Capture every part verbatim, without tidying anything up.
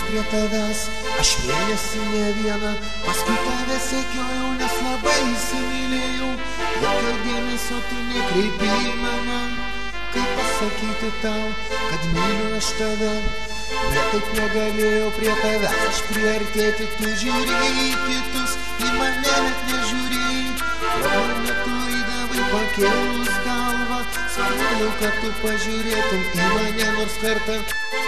prie tavęs, aš mėnesį ne vieną, paskui tave sekiojau, nes labai įsimylėjau. Jokio dėmesio tu nekreipi į mane, kaip pasakyti tau, kad myliu aš tave. Niekaip negalėjau prie tavęs aš priartėti, tu žiūrėjai į kitus, į mane net nežiūrėjai. Pro mane tu eidavai pakėlus galvą, svajojau, kad tu pažiūrėtum į mane nors kartą.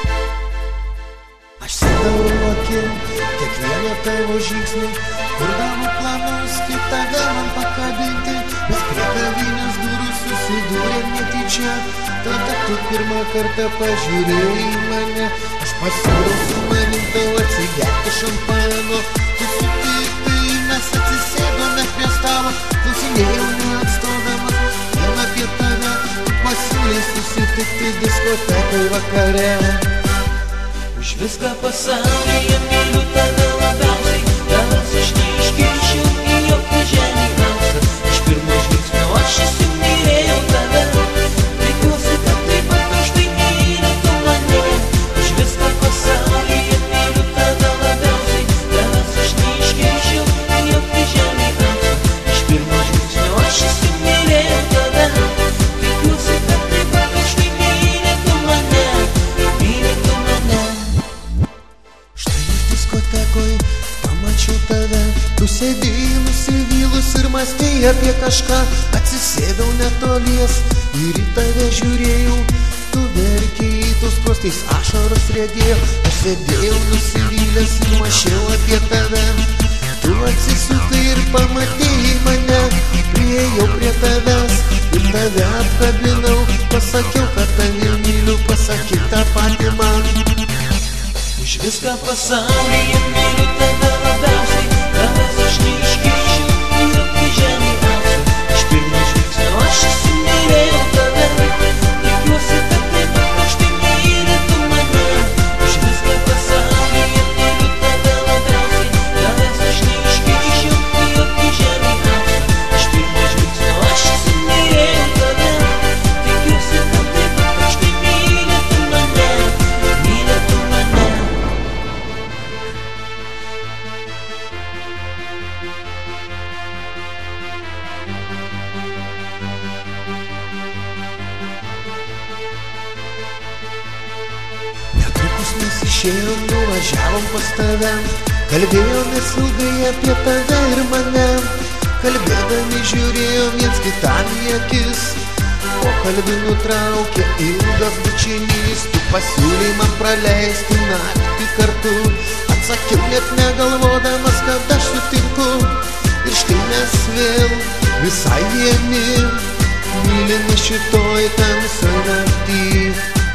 Aš sekdavau akim kiekvieną tavo žingsnį, kurdavau planus, kaip tave man pakabinti. Mes prie kavinės durų susidūrėm netyčia, tada tu pirmą kartą pažiūrėjai į mane. Aš pasiūliau su manim tau atsigerti šampano, tu sutiktai, mes atsisėdome prie stalo. Klausinėjau neatstodamas vien apie tave, tu pasiūlei susitikti diskotekai vakare. Už viską pasaulyje myliu tave labiausiai, tavęs aš neiškirčiau į jokią žemę auksą. Iš pirmo žvilgsnio aš įsimylėjau tave, tikiuosi, kad taip pat aš tai myli tu mane. Už viską pasaulyje myliu tave labiausiai, tavęs aš neiškirčiau į jokią žemę auksą. Iš pirmo žvilgsnio aš įsimylėjau tave, tikiuosi, kad taip pat aš tai myli tu mane, myli tu mane. Diskotekoj pamačiau tave, tu sėdėjai nusivylus ir mąstėjai apie kažką. Atsisėdau netolies ir į tave žiūrėjau, tu verkėjai, tos krostais ašaros riedėjo. Aš sėdėjau nusivylęs ir mąsčiau apie tave, tu atsisukai ir pamatėjai mane. Priėjau prie tavęs ir tave apkabinau, pasakiau, kad tave myliu, pasakyk tą patį man. Už viską pasaulyje myliu tave labiausiai, tavęs aš neiškirčiau į jokią žemę auksą. Iš pirmo žvilgsnio aš įsimylėjau tave, tikiuosi, kad taip pat aš tai myli tu mane. Už viską pasaulyje myliu tave labiausiai, tavęs aš neiškirčiau į jokią žemę auksą. Iš pirmo žvilgsnio aš įsimylėjau tave, tikiuosi, kad taip pat aš tai myli tu mane, myli tu mane. Netrukus mes išėjom, nuvažiavom pas tave, kalbėjomės ilgai apie tave ir mane. Kalbėdami žiūrėjom viens kitam į akis, pokalbį nutraukė ilgas bučinys. Tu pasiūlei man praleisti naktį kartu, atsakiau net negalvodamas, kad aš sutinku. Ir štai mes vėl visai vieni, mylimi šitoj tamsioj naktį.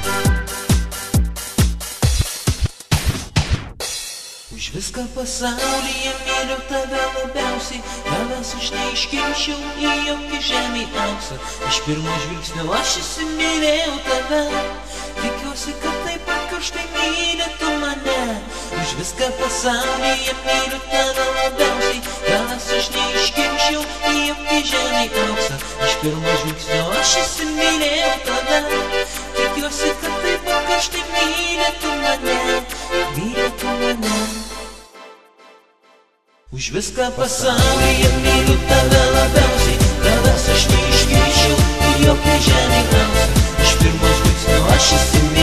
Už viską pasaulyje myliu tave labiausiai, tavęs aš neiškirčiau į jokią žemę auksą. Iš pirmo žvilgsnio aš įsimylėjau tave, tikiuosi, kad taip pat karštai myli tu mane. Už viską pasaulyje myliu tave labiausiai, tavęs aš neiškirčiau į jokią žemę auksą. Iš pirmo žvilgsnio aš įsimylėjau tave, tikiuosi, kad taip pat karštai myli tu mane, myli tu mane. Už viską pasaulyje myliu tave labiausiai, tavęs aš neiškirčiau į jokią žemę auksą. Iš pirmo žvilgsnio aš įsimylėjau